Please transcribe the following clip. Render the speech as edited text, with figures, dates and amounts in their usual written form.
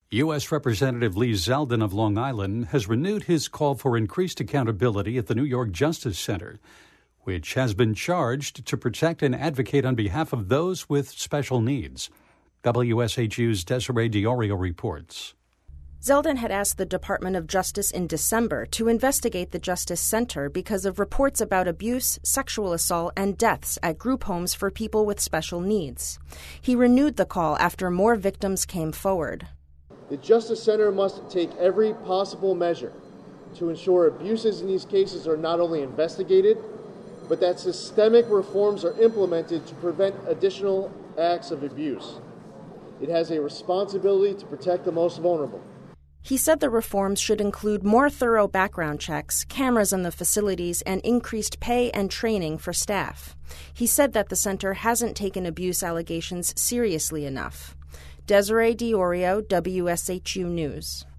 U.S. Representative Lee Zeldin of Long Island has renewed his call for increased accountability at the New York Justice Center, which has been charged to protect and advocate on behalf of those with special needs. WSHU's Desiree Diorio reports. Zeldin had asked the Department of Justice in December to investigate the Justice Center because of reports about abuse, sexual assault, and deaths at group homes for people with special needs. He renewed the call after more victims came forward. The Justice Center must take every possible measure to ensure abuses in these cases are not only investigated, but that systemic reforms are implemented to prevent additional acts of abuse. It has a responsibility to protect the most vulnerable. He said the reforms should include more thorough background checks, cameras in the facilities, and increased pay and training for staff. He said that the center hasn't taken abuse allegations seriously enough. Desiree Diorio, WSHU News.